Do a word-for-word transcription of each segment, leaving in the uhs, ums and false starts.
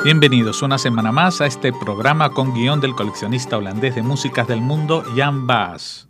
Bienvenidos una semana más a este programa con guión del coleccionista holandés de músicas del mundo, Jan Baas.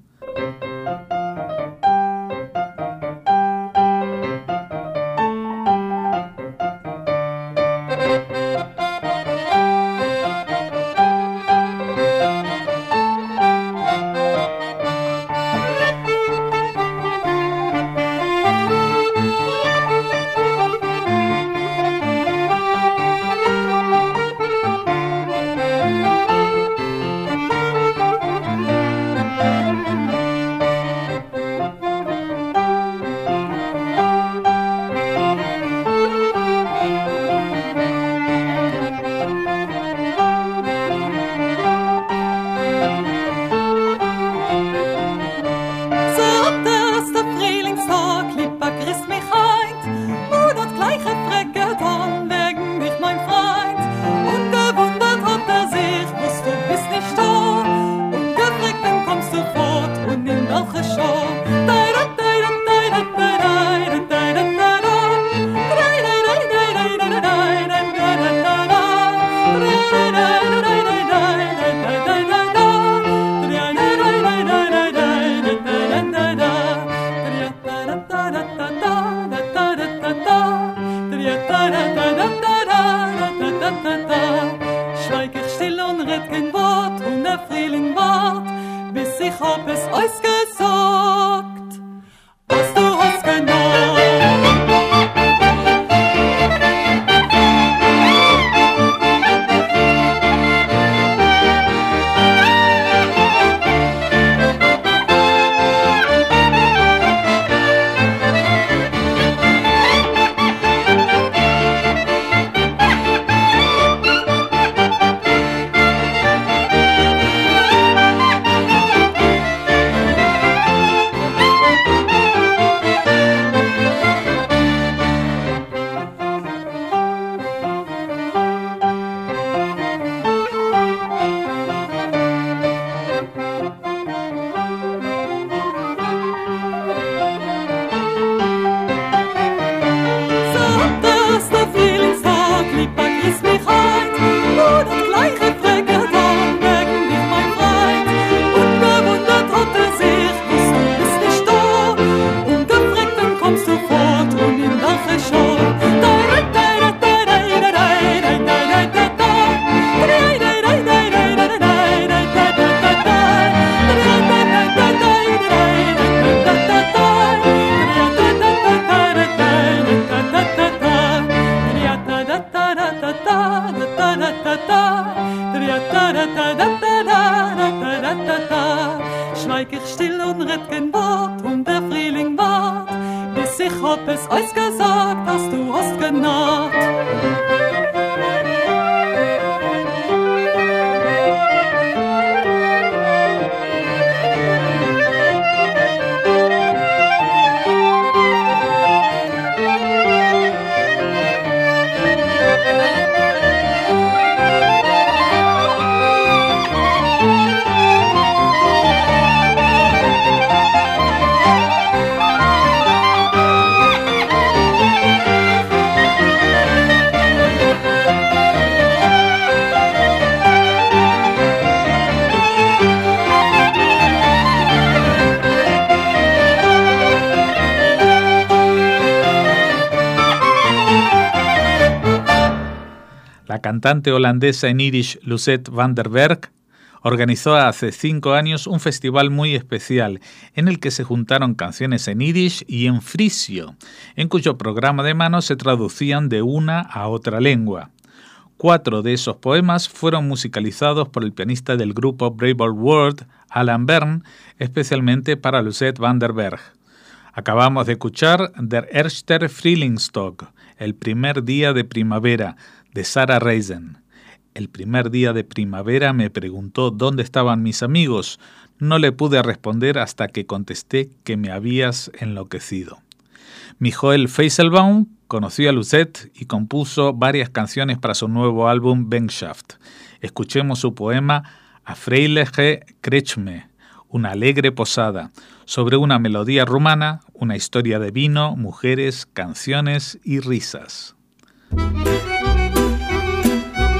La cantante holandesa en Yiddish Lucette van der Berg organizó hace cinco años un festival muy especial en el que se juntaron canciones en Yiddish y en frisio, en cuyo programa de mano se traducían de una a otra lengua. Cuatro de esos poemas fueron musicalizados por el pianista del grupo Brave Old World, Alan Bern, especialmente para Lucette van der Berg. Acabamos de escuchar Der erster Frühlingstag, el primer día de primavera, de Sarah Reisen. El primer día de primavera me preguntó dónde estaban mis amigos. No le pude responder hasta que contesté que me habías enloquecido. Michael Feiselbaum conoció a Lucette y compuso varias canciones para su nuevo álbum Bänkschaft. Escuchemos su poema A Freiliche Kretschme, una alegre posada, sobre una melodía rumana, una historia de vino, mujeres, canciones y risas.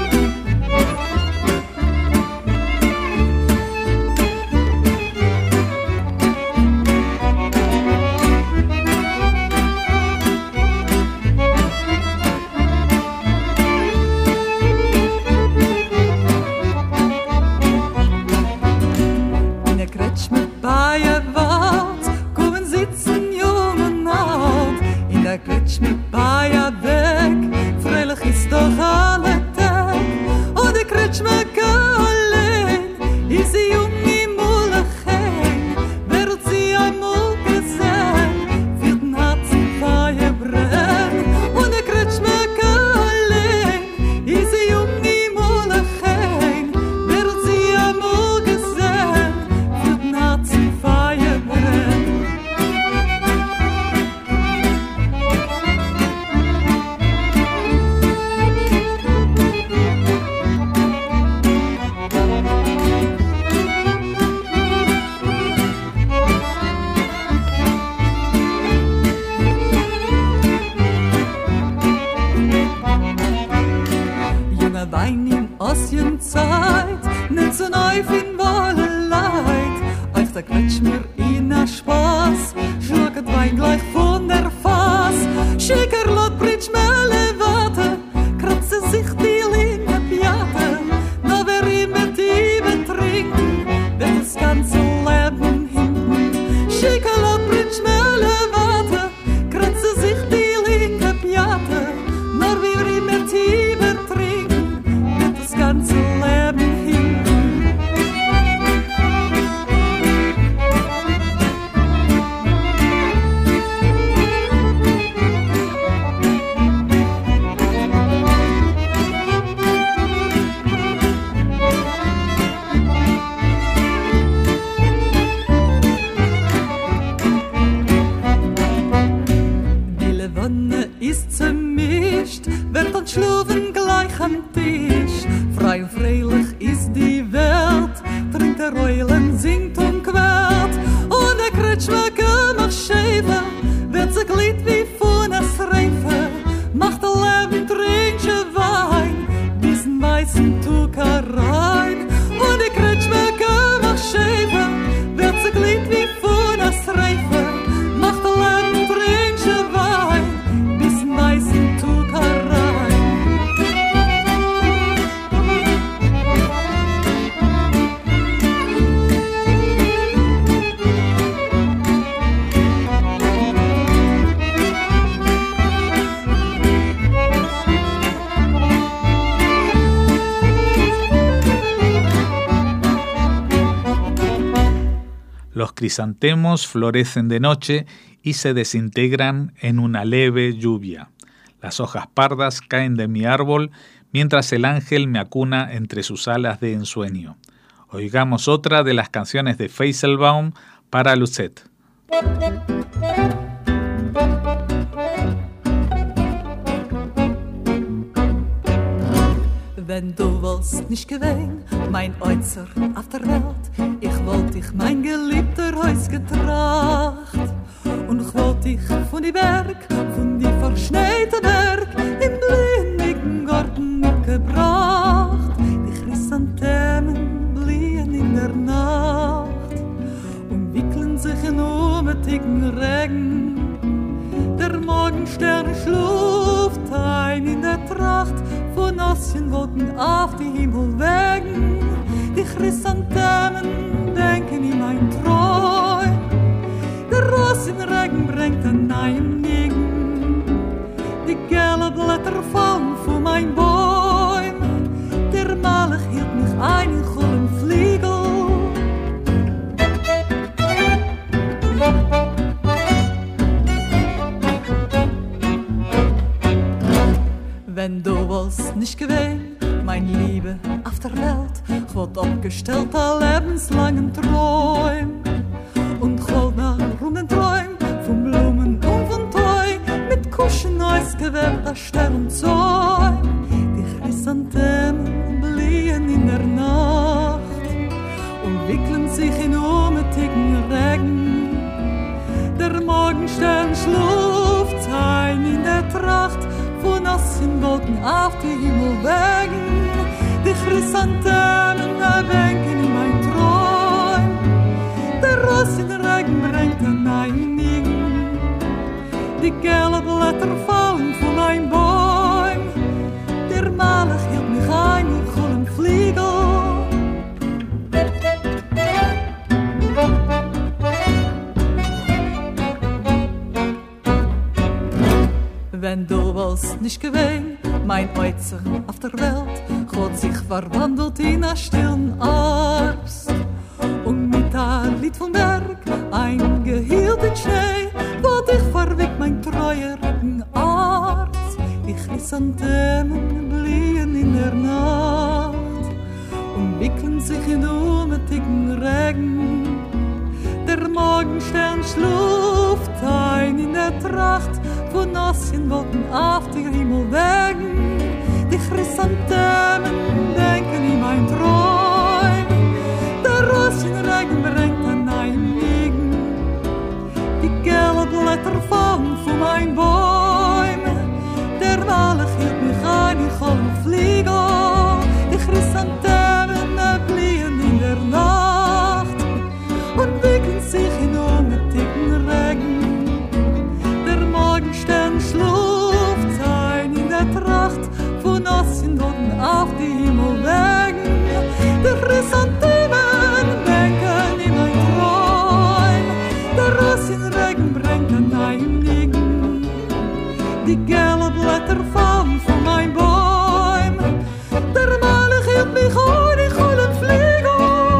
kretsch mit Baia weg, freilich ist doch alle Tag. Und die kretsch mit Kalein, ist sie jung im Mullechein, wird sie einmal gesehen, wird den Herzen Feier brennen. Und die kretsch mit Kalein, ist sie jung im Mullechein, wird sie einmal gesehen, wird den Herzen Feier brennen. Wein in Ossienzeit, nicht so neu in Wolle Leid. Auf der Quetsch mir in a Spaß, schlaget Wein gleich von der Fass. Schicker lot Britsch Melle warte, kratze sich die Linke Piate. Na wer ihm mit ihm trinken, wird das ganze Leben hinten. Schicker lot Britsch Melle warte, kratze sich die Linke Piate. Na wer ihm mit ihm trinken, das ganze Leben hinten. Die Levonne ist zermischt, wird dann schlufen gleich am Tisch. Frei und freilich ist die Welt, trinkt der Eulen, singt und quält. Und der Kretschmacker macht Schäfer, wird sich Glied wie von der Schreife. Macht der Leben, trinkt Wein, diesen weißen Tucker rein. Und der Kretschmacker macht Schäfer, wird sich Glied wie von der Schreife. Macht der Leben, trinkt Wein, diesen weißen Tucker rein. Los crisantemos florecen de noche y se desintegran en una leve lluvia. Las hojas pardas caen de mi árbol mientras el ángel me acuna entre sus alas de ensueño. Oigamos otra de las canciones de Feiselbaum para Lucette. Wenn du willst nicht gewähn, mein Äußer auf der Welt, ich wollt dich mein geliebter Haus getracht. Und ich wollt dich von die Berg, von die verschneite Berg, im blindigen Garten mitgebracht. Die Chrysanthemen bliehen in der Nacht und wickeln sich in umetigen Regen. Der Morgenstern schluft ein in der Tracht von Ossienwolken auf die Himmelwegen. Die Chrysanthemen denken in mein Träum. Der Rosenregen bringt einen neuen Nigen. Die gelben Blätter fallen von mein Bäum. Der Malach hielt mich ein in vollen Fliegel. Wenn du willst nicht gewähn, mein Liebe auf der Welt, ich wollt abgestellt a lebenslangen Träum. Und ich wollt nach runden Träum, von Blumen und von Toi, mit Kuschen ausgewebt a Sternzäum. Die Chrysanthemen bliehen in der Nacht und wickeln sich in umetigen Regen. Der Morgenstern schluft ein in der Tracht von Ossienwolken auf die Himmelwegen. Die Chrysanthemen erwänken in mein Träum. Der Rosenregen bringt einen neuen Nigen. Die gelben Blätter fallen von mein Bäum. Der Malach hielt mich ein in vollen Fliegel. Wenn du was nicht gewähnt, mein Äußer auf der Welt hat sich verwandelt in einen stillen Arzt. Und mit ein Lied vom Berg, eingehielt in Schnee, wo dich verwickt mein treuer Arzt. Die Chrysanthemen bliehen in der Nacht und wickeln sich in unmütigen Regen. Der Morgenstern schluft ein in der Tracht von Ossienwolken auf den Himmel wegen. Die Chrysanthemen denken in mein Träum. Der Ossienregen bringt ein neuen Liegen. Die gelben Blätter fallen von meinen Bäumen. Der Malach hielt mich ein, ich kann fliegen. Die Chrysanthemen bliehen in der Nacht und wickeln sich in unmütigen Regen. Der Morgenstern schluft ein in der Tracht von Ossienwolken auf die Himmel wegen. Der Chrysanthemen denken in mein Träum. Der Ossienregen bringt ein neuen Liegen. Die gelben Blätter fallen von meinen Bäumen. Der Malach hielt mich an, ich kann fliegen.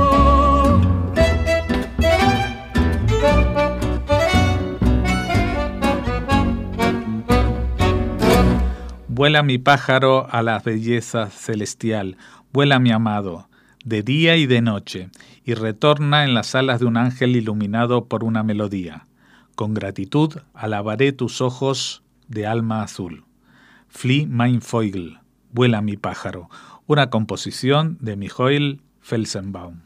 Vuela mi pájaro a la belleza celestial, vuela mi amado, de día y de noche, y retorna en las alas de un ángel iluminado por una melodía. Con gratitud alabaré tus ojos de alma azul. Flie mein Vogel, vuela mi pájaro, una composición de Michael Felsenbaum.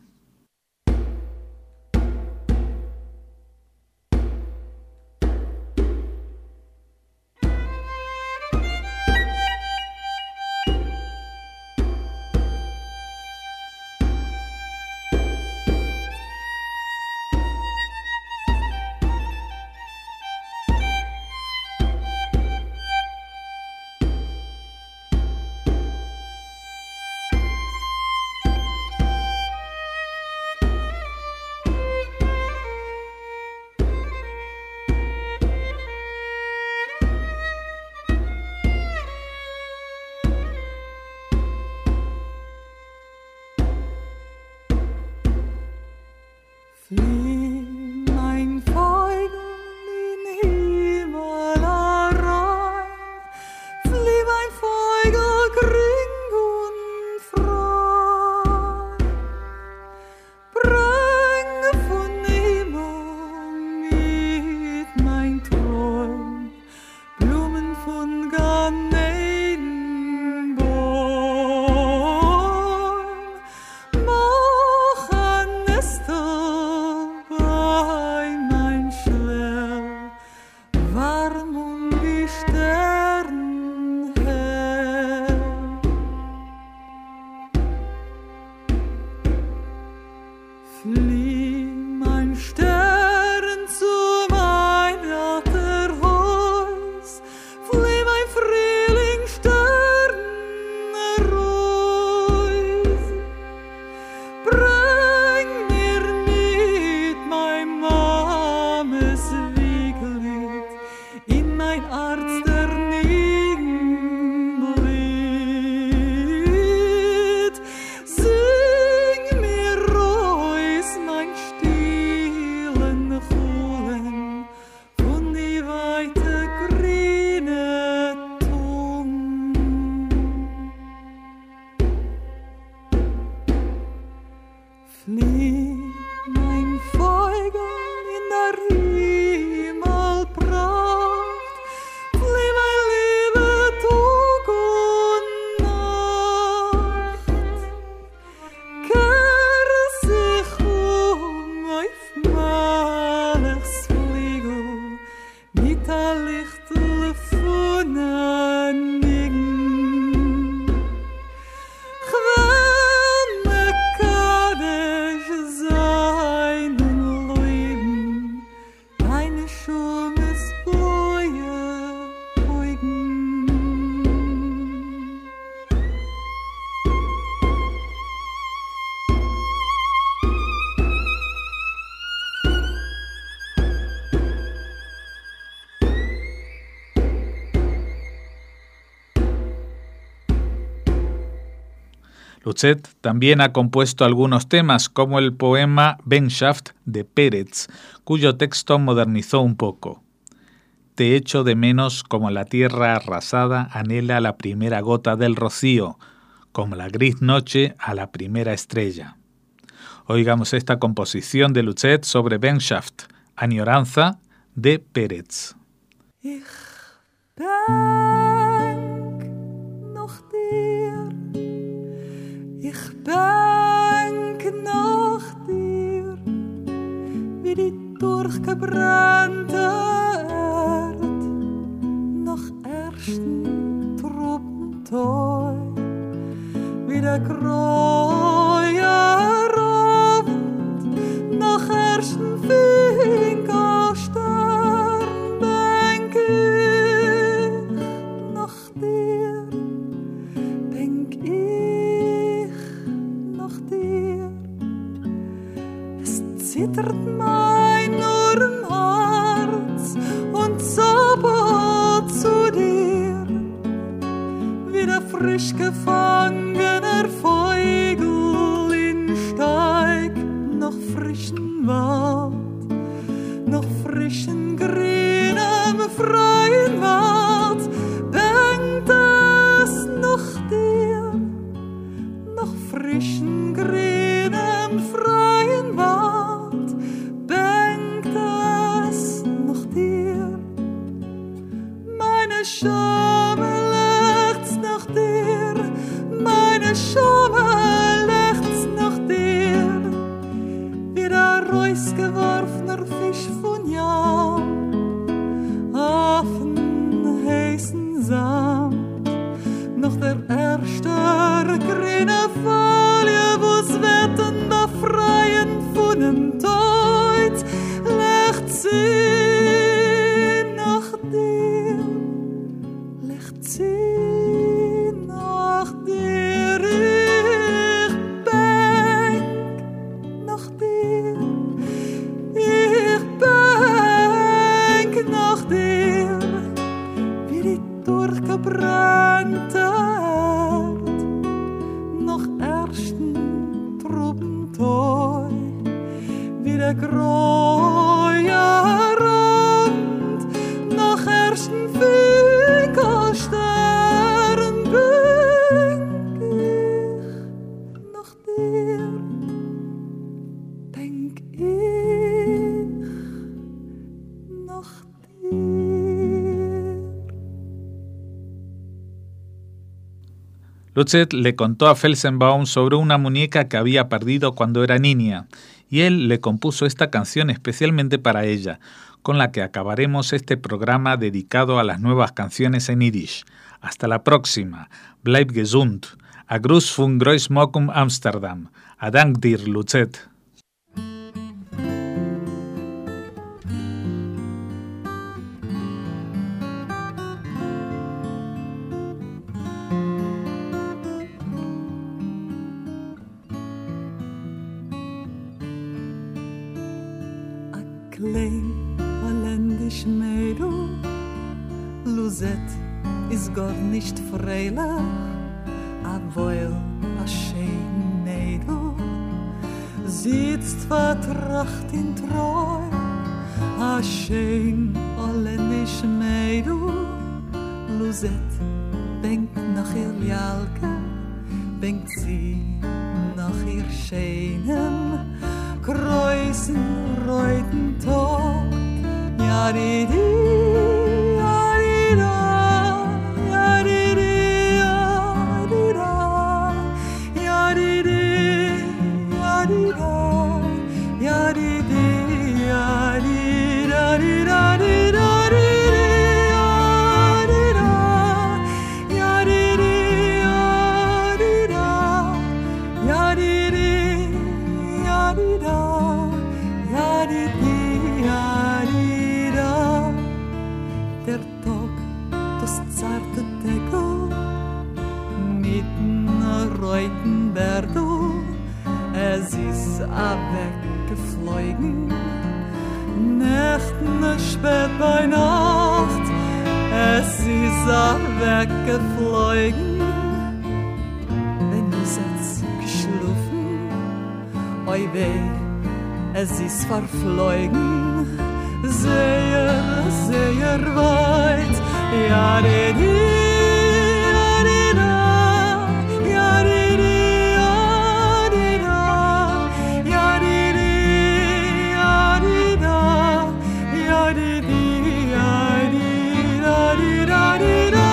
Flie mein Vogel in Himmel rein, flie mein Vogel kring und frei, bring von Himmel mit mein Träum, Blumen von Gan Eden Bäum, mach ein Nester warm um die Sterne hell. Flie mein Stern zu mein alter Haus, flie mein Frühling Sterne Reus, bring mir mit mein Mames Wiegellied in mein Arzt der Niegenblied. Sing mir Reus mein stillen Holen von die weite grüne Tung. Flie mein Vogel in der Himmelpracht, flie mein Liebe Tag und Nacht, kehr sich um auf Malachs Fliegel mit der Lichtel von einem Nigen. Chwell me Kadesh seinen Leuben, deine Schumes Bläue beugen. Luzet también ha compuesto algunos temas, como el poema Bänkschaft de Peretz, cuyo texto modernizó un poco. Te echo de menos como la tierra arrasada anhela la primera gota del rocío, como la gris noche a la primera estrella. Oigamos esta composición de Luzet sobre Bänkschaft, Añoranza, de Peretz. Ich denk noch dir, ich denk noch dir, wie die durchgebrannte Erd, noch ersten Truppenteu, wie der graue Abend, noch ersten Finkelstern, denk ich noch dir, denk ich noch dir. Es zittert mein Ohrenherz und zappelt zu dir, wie der frisch gefangener Vogel in Steig, noch frischen Wald, noch frischen grünem freien Wald, denkt es noch dir, noch frischen grünem freien Wald, denkt es noch dir. Meine Schame lechzt nach dir, meine Schame lechzt nach dir, wie der rausgeworfener Fisch von Jam auf den heißen Sand, noch der erste grüne Folie, wo's wetten befreien von dem Tod, lechzt sie nach dir, lechzt sie nach dir, ich denk nach dir, ich denk nach dir, wie die durchgebrannte Erd, noch ersten Truppenteu, wie der graue Rand, noch ersten Finkelstern, denk ich nach dir, denk ich nach dir. Luzet le contó a Felsenbaum sobre una muñeca que había perdido cuando era niña, y él le compuso esta canción especialmente para ella, con la que acabaremos este programa dedicado a las nuevas canciones en Yiddish. Hasta la próxima. Bleib gesund. A Gruß von Großmockum Amsterdam. A Dank dir, Luzet. Klein holländisch Mädel, Luzet ist gar nicht freilich, aber a schön Mädel, sitzt vertracht in Treu, a schön holländisch Mädel, Luzet denkt nach ihr Jalke, denkt sie nach ihr schönen Kreuzen, reuten Tag, ja di di, ja di da, ja di di, ja di da, ja di di, ja di da, ja di di, ja di da, di da, di da, di es ist a weggeflogen, Nächten spät bei Nacht, es ist a weggeflogen, wenn du setzt oi weh, es ist verflogen, sehr, sehr weit. Ja, di, di, ja, di, da, ja, di, di, ja, di, da, ja, di, di, ja, di, da, ja, di, di, ja, di, da, di, da, di, da.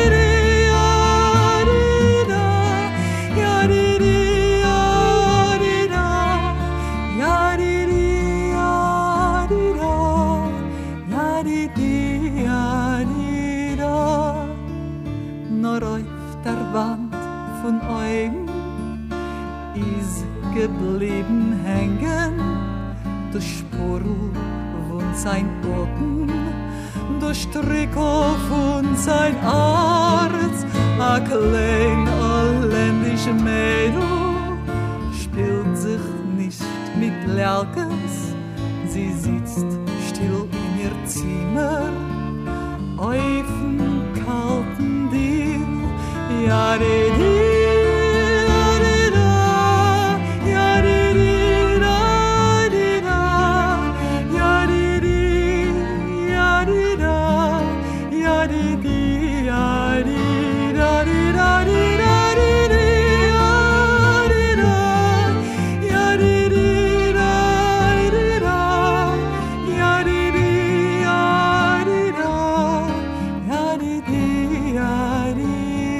Wand von Augen ist geblieben hängen, durch Spurl von sein Augen, durch Trikot von sein Arz, a klein holländisch Mädel spielt sich nicht mit Lärkens, sie sitzt still in ihr Zimmer, auf'n kalten Diel. Ja, di, di, ja, di, da, ja, di, di, da, di, da, ja, di, di, ja, di, da, ja, di, di, ja, di, da, di, da, di, da, di, di, ja, di, da, ja, di, di, da, di, da, ja, di, di, ja, di, da, ja, di, di, ja, di.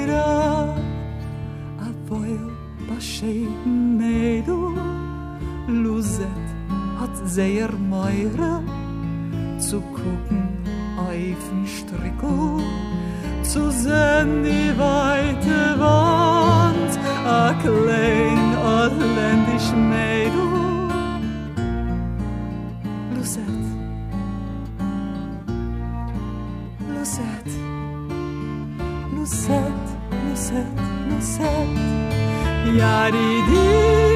Scheiden Mädel, Lusette hat sehr Meure, zu gucken auf den Strickel, zu sehen die weite Wand, a klein holländisch Mädel. Lusette, Lusette, Lusette, Lusette, Lusette. Ja, di, di.